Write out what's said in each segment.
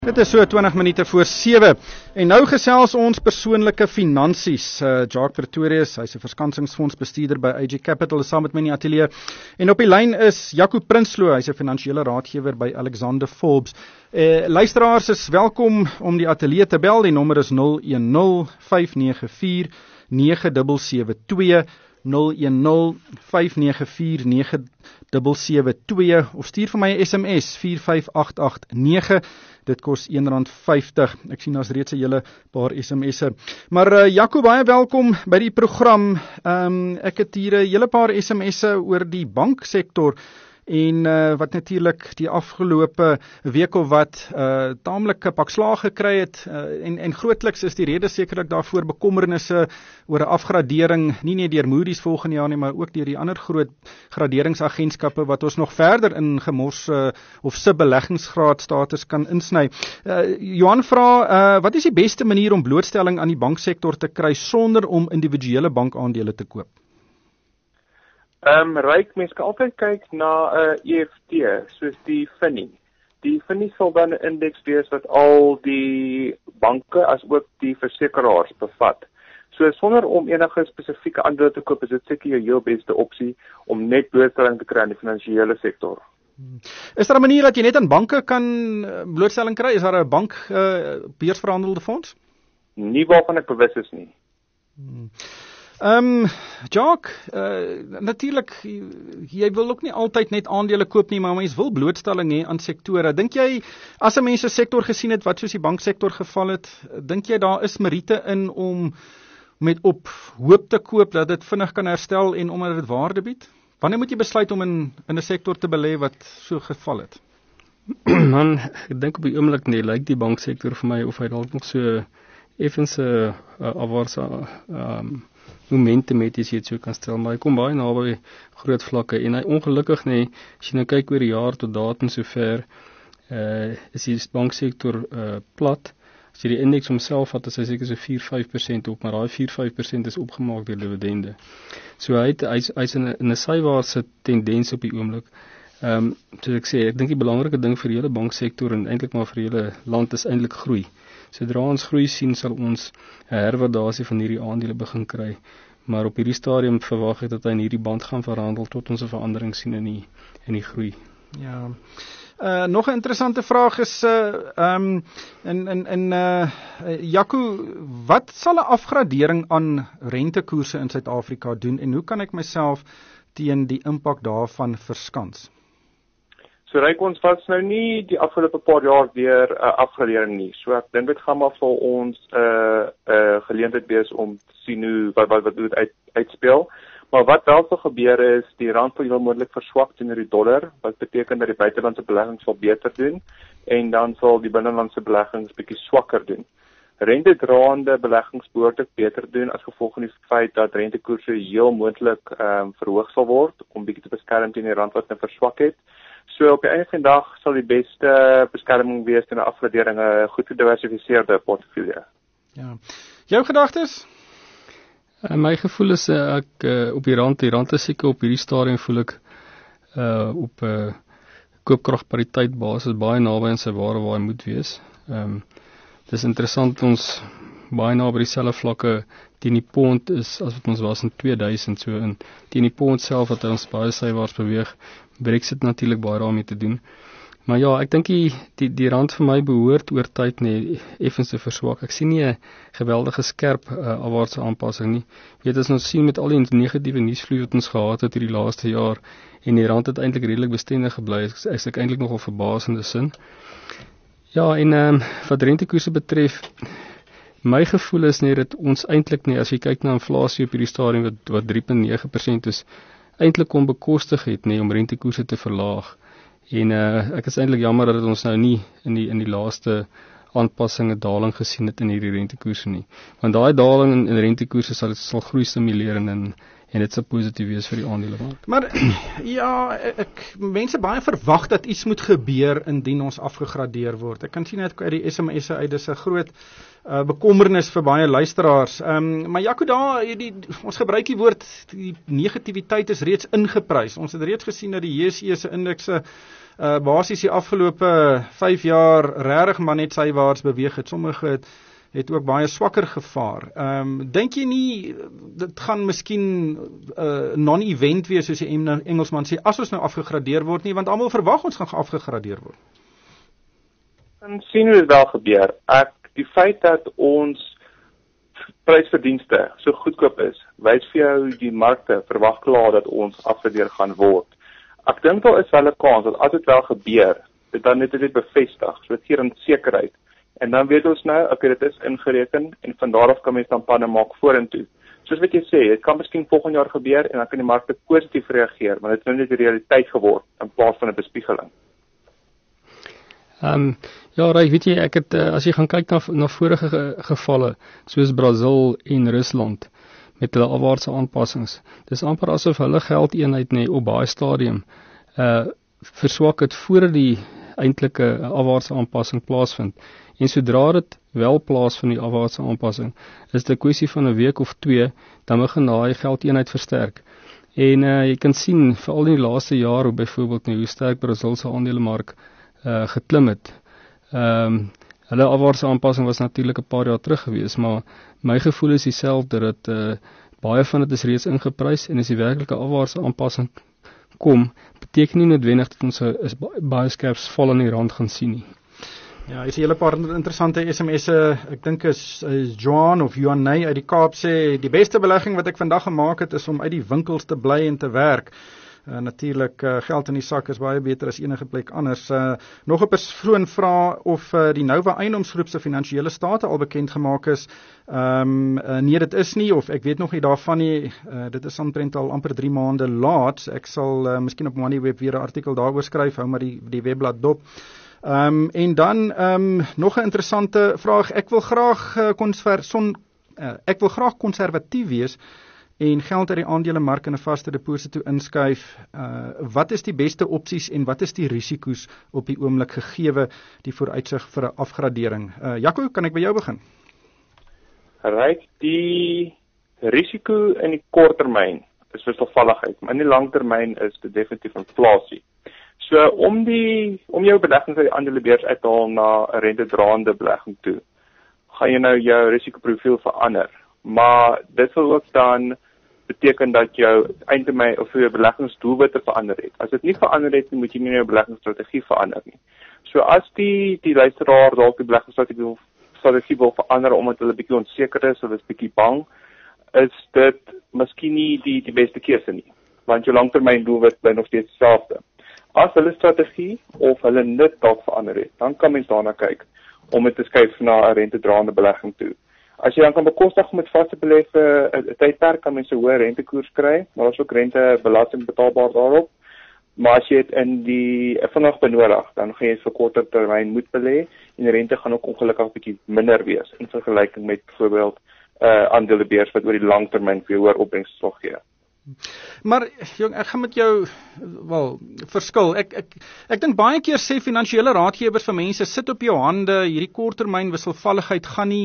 Dit is so 20 minute voor 7 en nou gesels ons persoonlike finansies. Jacques Pretorius, hy's 'n verskansingsfondsbestuurder by AG Capital, saam met my in die ateljee. En op die lyn is Jaco Prinsloo, hy's 'n finansiële raadgewer by Alexander Forbes. Luisteraars is welkom om die ateljee te bel. Die nommer is 010-594-9772. 010-594-9772 of stuur vir my 'n SMS 45889. Dit kos R1.50. Ek sien daar's reeds 'n hele paar SMS'e. Maar Jaco, baie welkom by die program. Ek het hier 'n hele paar SMS'e oor die banksektor en wat natuurlik die afgelope week of wat taamlik pak slaag gekry het en grootliks is die rede sekerlik daarvoor bekommernisse oor 'n afgradering, nie net deur Moody's volgende jaar nie, maar ook deur die ander groot graderingsagentskappe wat ons nog verder in gemors of subbeleggingsgraad status kan insny. Johan vra, wat is die beste manier om blootstelling aan die banksektor te kry sonder om individuele bankaandele te koop? Ryk, mens kan altyd kyk na 'n EFT, soos die FINI. Die FINI sal dan 'n indeks wees wat al die banke as ook die versekeraars bevat. So sonder om enige spesifieke aandele te koop, is dit seker jou heel beste opsie om net blootstelling te kry aan die finansiële sektor. Is daar 'n manier dat jy net aan banke kan blootstelling kry? Is daar 'n bank beursverhandelde fonds? Nie waarvan ek bewus is nie. Jacques, natuurlik, jy wil ook nie altyd net aandele koop nie, maar mens wil blootstelling hê aan sektore. Dink jy, as 'n mens 'n sektor gesien het wat soos die banksektor geval het, dink jy daar is meriete in om met op hoop te koop dat dit vinnig kan herstel en omdat dit waarde bied? Wanneer moet jy besluit om in 'n sektor te belê wat so geval het? Man, ek dink op die oomblik nie, lyk die banksektor vir my of hy dalk nog so effens afwaartse momentum het, as jy dit so kan stel, maar hy kom baie naby groot vlakke, en hy ongelukkig nie, as jy nou kyk oor die jaar tot datum sover, is die banksektor plat. As jy die indeks homself het, is hy seker so 4-5% op, maar daai 4-5% is opgemaak deur dividende. So hy's in 'n sywaartse tendens op die oomblik. Soos ek sê, ek dink die belangrike ding vir die hele banksektor en eintlik maar vir die hele land is eintlik groei. Sodra ons groei sien, sal ons 'n herwaardasie van hierdie aandele begin kry. Maar op hierdie stadium verwag ek dat hy in hierdie band gaan verhandel tot ons 'n verandering sien in die groei. Ja. Nog 'n interessante vraag is Jaco, wat sal 'n afgradering aan rentekoerse in Suid-Afrika doen en hoe kan ek myself teen die impak daarvan verskans? So Ryk, ons was nou nie die afgelope paar jaar weer 'n afgradering nie. So ek dink dit gaan maar vir ons 'n geleentheid wees om te sien wat dit uitspeel. Maar wat wel sal gebeur is, die rand sal heel moontlik verswak teenoor die dollar, wat beteken dat die buitelandse beleggings sal beter doen, en dan sal die binnelandse beleggings bietjie swakker doen. Rentedraande beleggings behoort beter doen as gevolg van die feit dat rentekoerse heel moontlik verhoog sal word, om bietjie te beskerm teen die rand wat nou verswak het. So op die einde van die dag sal die beste beskerming wees teen 'n afgradering 'n goed gediversifiseerde portefeulje. Ja. Jou gedagtes? My gevoel is ek op die rand is seker op hierdie stadium voel ek op koopkragpariteit basis baie naby aan sy waarde waar hy moet wees. Dis interessant, ons baie naby dieselfde vlakke teen die pond is as wat ons was in 2000, so in teen die pond self het ons baie sywaarts beweeg. Brexit natuurlik baie daarmee te doen. Maar ja, ek dink die rand vir my behoort oor tyd effens te verswak. Ek sien nie 'n geweldige skerp afwaartse aanpassing nie. Weet as ons sien met al die negatiewe nuusvloei wat ons gehad het hierdie laaste jaar en die rand het eintlik redelik bestendig gebly, is ek eintlik nogal verbasende sin. Ja, en wat rentekoerse betref, my gevoel is net dat ons eintlik nie, as jy kyk na inflasie op hierdie stadium wat 3.9% is, eintlik kon bekostig het om rentekoerse te verlaag. En ek is eintlik jammer dat ons nou nie in die laaste aanpassing 'n daling gesien het in hierdie rentekoerse nie. Want daai daling in rentekoerse sal groei stimuleer en dit sal positief wees vir die aandelemark. Maar ja, mense baie verwag dat iets moet gebeur indien ons afgegradeer word. Ek kan sien net uit die SMS'e uit, dis 'n groot bekommernis vir baie luisteraars. Maar Jaco, ons gebruik die woord, die negativiteit is reeds ingeprys. Ons het reeds gesien dat die JSE se indekse basies die afgelope 5 jaar regtig maar net sywaarts beweeg het. Sommige het ook baie swakker gevaar. Dink jy nie dit gaan miskien non-event wees soos die Engelsman sê as ons nou afgegradeer word nie, want almal verwag ons gaan afgegradeer word. En sien hoe dit wel gebeur. Die feit dat ons prysverdienste so goedkoop is, wys vir jou die markte verwag klaar dat ons afgegradeer gaan word. Ek dink daar is wel 'n kans dat as dit wel gebeur, dan net dit bevestig, so dit gee dan sekerheid. En dan weet ons nou, okay, dit is ingereken en van daar af kan mens dan planne maak vorentoe. Soos wat jy sê, dit kan miskien volgende jaar gebeur en dan kan die markte positief reageer, want dit is nou net die realiteit geword in plaas van 'n bespiegeling. Ja, Ryk, weet jy, ek het as jy gaan kyk na vorige gevalle soos Brazil en Rusland met hulle afwaartse aanpassings, dis amper asof hulle geldeenheid op baie stadium verswak het voordat die eintlike afwaartse aanpassing plaasvind. En sodra dit wel plaasvind die afwaartse aanpassing, is dit 'n kwessie van 'n week of 2, dan begin daai geldeenheid versterk. En jy kan sien veral in die laaste jaar hoe byvoorbeeld hoe sterk Brazil se aandelemark geklim het. Hulle afwaartse aanpassing was natuurlik 'n paar jaar terug gewees, maar my gevoel is dieselfde dat baie van dit is reeds ingeprys en as die werklike afwaartse aanpassing kom, beteken nie noodwendig dat ons baie skerp val in die rand gaan sien nie. Ja, is 'n hele paar interessante SMS'e. Ek dink is Joan of Joanne uit die Kaap sê die beste belegging wat ek vandag gemaak het is om uit die winkels te bly en te werk. Natuurlik geld in die sak is baie beter as enige plek anders. Nog 'n persoon vra of die Nova Eiendomsgroep se finansiële state al bekend gemaak is. Nee, dit is nie, of ek weet nog nie daarvan nie. Dit is omtrent al amper 3 maande laat. Ek sal miskien op Moneyweb weer 'n artikel daaroor skryf, hou maar die webblad dop. En dan nog 'n interessante vraag. Ek wil graag konservatief wees en geld uit die aandelemark in 'n vaste deposito inskuif. Wat is die beste opsies en wat is die risiko's op die oomblik gegeewe die vooruitsig vir 'n afgradering? Jaco, kan ek by jou begin? Ryk, die risiko in die korttermyn is wisselvalligheid, maar in die langtermyn is dit definitief inflasie. So om jou beleggings uit die aandelebeurs uit te haal na 'n rentedraende belegging toe, gaan jy nou jou risikoprofiel verander. Maar dit wil ook dan beteken dat jou eindtermyn of jou beleggingsdoelwitte verander het. As dit nie verander het, moet jy nie jou beleggingsstrategie verander nie. So as die luisteraar dalk die beleggingsstrategie wil verander omdat hulle bietjie onseker is of is bietjie bang, is dit miskien nie die beste keuse nie, want jou langtermyndoelwit bly nog steeds dieselfde. As hulle strategie of hulle nut dalk verander het, dan kan mens daarna kyk om dit te skuif na 'n rentedraande belegging toe. As jy dan kan bekostig met vaste belê vir 'n tydperk, kan mens 'n hoë rentekoers kry, maar daar is ook rentebelasting betaalbaar daarop. Maar as jy dit in die vinnig benodig, dan gaan jy vir korter termyn moet belê en die rente gaan ook ongelukkig bietjie minder wees in vergelyking met byvoorbeeld aandelebeurs wat oor die lang termyn vir jou hoër opbrengs sal gee. Maar jong, ek gaan met jou verskil. Ek dink baie keer sê finansiële raadgewers vir mense, sit op jou hande, hierdie korttermyn wisselvalligheid gaan nie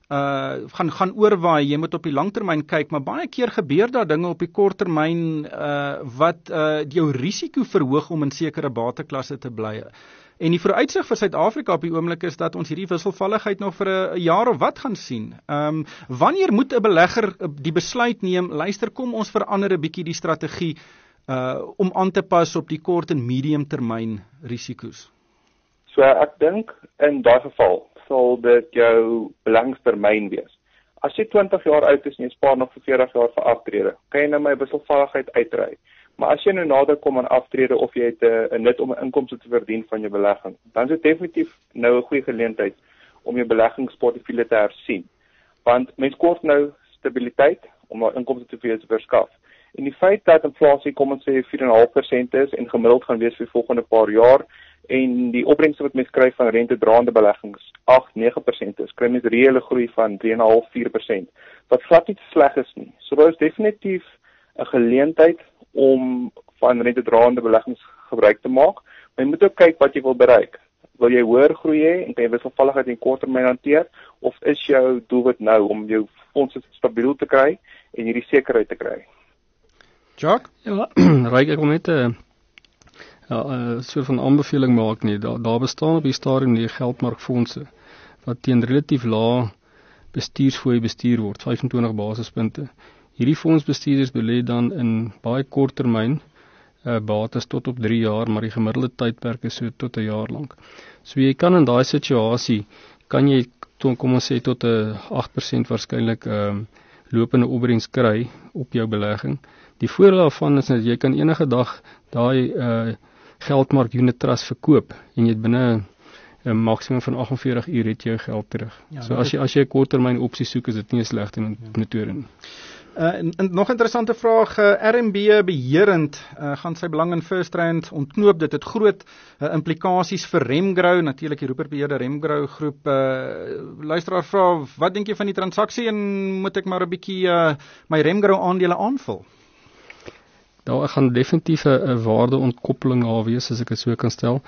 gaan oorwaai, jy moet op die langtermyn kyk, maar baie keer gebeur daar dinge op die korttermyn wat jou risiko verhoog om in sekere bateklasse te bly. En die vooruitsig vir Suid-Afrika op die oomblik is dat ons hierdie wisselvalligheid nog vir 'n jaar of wat gaan sien. Wanneer moet 'n belegger die besluit neem, luister, kom ons verander 'n bietjie die strategie om aan te pas op die kort en medium termyn risiko's? So ek dink in daai geval sal dit jou belegingstermyn wees. As jy 20 jaar oud is en jy spaar nog vir 40 jaar vir aftrede, kan jy nou my wisselvalligheid uitry. Maar as jy nou nader kom aan aftrede of jy het 'n nut om 'n inkomste te verdien van jou belegging, dan is dit definitief nou 'n goeie geleentheid om jou beleggingsportefeulje te hersien. Want mens kort nou stabiliteit om nou inkomste te verskaf. En die feit dat inflasie kom ons sê 4,5% is en gemiddeld gaan wees vir die volgende paar jaar en die opbrengste wat mens kry van rentedraande beleggings 8-9% is, kry mens reële groei van 3,5-4%, wat glad nie sleg is nie. So daar is definitief 'n geleentheid om van rentedraande beleggings gebruik te maak, maar jy moet ook kyk wat jy wil bereik. Wil jy hoër groei hê en kan jy wisselvalligheid in korttermyn hanteer, of is jou doelwit nou om jou fondse stabiel te kry en hierdie sekerheid te kry? Jacques? Ja, Ryk, ek wil net soort van aanbeveling maak nie. Daar bestaan op die stadium die geldmarkfondse wat teen relatief lae bestuursfooie bestuur word, 25 basispunte. Hierdie fondsbestuurders belê dan in baie kort termyn bates tot op 3 jaar, maar die gemiddelde tydperk is so tot 1 jaar lank. So jy kan in daai situasie, kan jy, kom ons sê tot 'n 8% waarskynlik lopende opbrengs kry op jou belegging. Die voordeel daarvan is dat jy kan enige dag daai geldmark unit trust verkoop en jy het binne 'n maksimum van 48 uur het jy jou geld terug. Ja, so as jy 'n korttermyn opsie soek, is dit nie 'n slegte metode nie. En nog 'n interessante vraag, RMB beheerend gaan sy belang in FirstRand ontknoop. Dit het groot implikasies vir Remgrow, natuurlik die roeperbeheerde Remgrow groep. Luisteraar vra, wat dink jy van die transaksie en moet ek maar 'n bietjie my Remgrow aandele aanvul? Daar gaan definitief 'n waardeontkoppeling daar wees, as ek dit so kan stel.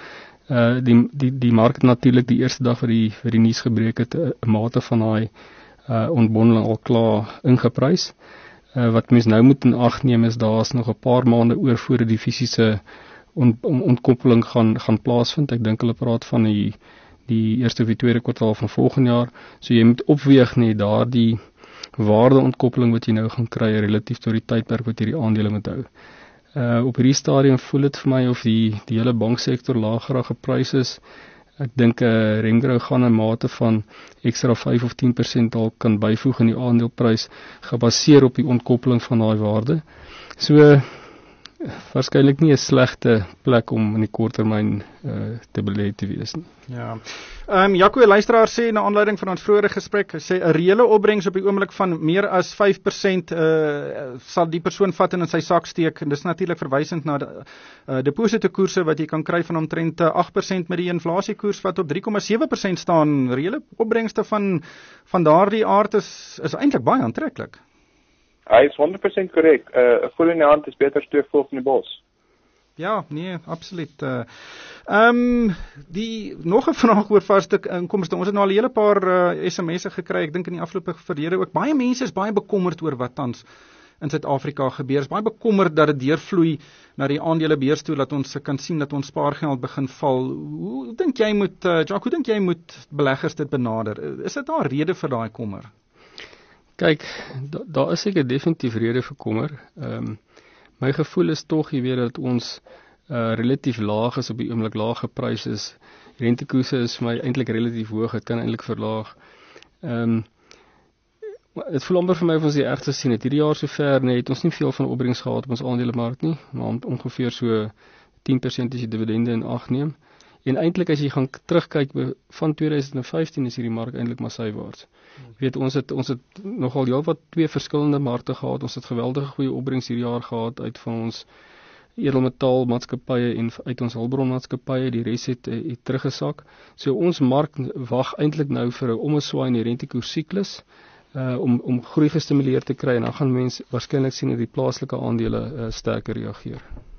Die mark het natuurlik die eerste dag vir die nuus gebreek het 'n mate van daai ontbondeling al klaar ingeprys. Wat mens nou moet in ag neem is daar's nog 'n paar maande oor voor die fisiese ontkoppeling gaan plaasvind. Ek dink hulle praat van die eerste of die tweede kwartaal van volgende jaar. So jy moet opweeg net daardie waardeontkoppeling wat jy nou gaan kry relatief tot die tydperk wat jy die aandele moet hou. Op hierdie stadium voel dit vir my of die hele banksektor lager geprys is. Ek dink Remgrow gaan 'n mate van ekstra 5 of 10% dalk kan byvoeg in die aandeleprys gebaseer op die ontkoppeling van daai waarde. So waarskynlik nie 'n slegte plek om in die korttermyn te belê te wees nie. Ja. Jaco, luisteraar sê na aanleiding van ons vorige gesprek, sê 'n reële opbrengs op die oomblik van meer as 5% sal die persoon vat en in sy sak steek. En dis natuurlik verwysend na depositokoerse wat jy kan kry van omtrent 8% met die inflasiekoers wat op 3,7% staan. Reële opbrengste van daardie aard is eintlik baie aantreklik. Hy is 100% korrek. 'n voël in die hand is beter as 2 voëls in die bos. Ja, nee, absoluut. Nog 'n vraag oor vaste inkomste. Ons het nou al 'n hele paar SMS'e gekry. Ek dink in die afgelope verlede ook. Baie mense is baie bekommerd oor wat tans in Suid-Afrika gebeur. Is baie bekommerd dat dit deurvloei na die aandelebeurs toe, dat ons kan sien dat ons spaargeld begin val. Hoe dink jy moet beleggers dit benader? Is dit daar rede vir daai kommer? Kyk, daar is seker definitief rede vir kommer. My gevoel is tog, jy weet, dat ons relatief laag is op die oomblik, laag geprys is. Rentekoerse is vir my eintlik relatief hoog, dit kan eintlik verlaag. Dit voel amper vir my of ons die ergste sien het. Hierdie jaar sover het ons nie veel van opbrengs gehad op ons aandelemark nie, maar ongeveer so 10% as jy dividende in ag neem. En eintlik as jy gaan terugkyk van 2015 is hierdie mark eintlik maar sywaarts. Jy weet, ons het nogal heelwat 2 verskillende markte gehad. Ons het geweldige goeie opbrengs hierdie jaar gehad uit van ons edelmetaalmaatskappye en uit ons hulpbronmaatskappye. Die res het teruggesak. So ons mark wag eintlik nou vir 'n ommeswaai in die rentekoers siklus om groei gestimuleer te kry, en dan gaan mense waarskynlik sien dat die plaaslike aandele sterker reageer.